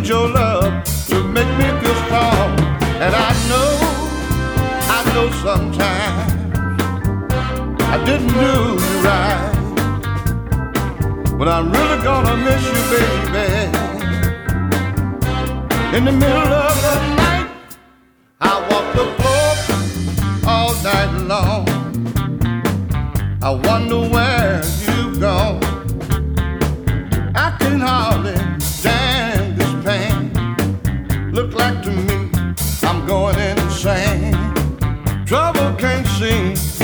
your love to make me feel strong. And I know sometimes I didn't do you right, but I'm really gonna miss you, baby. In the middle of the night, I walk the floor all night long. I wonder where you've gone. I can hardly stand this pain. Look like to me I'm going insane. Trouble can't seem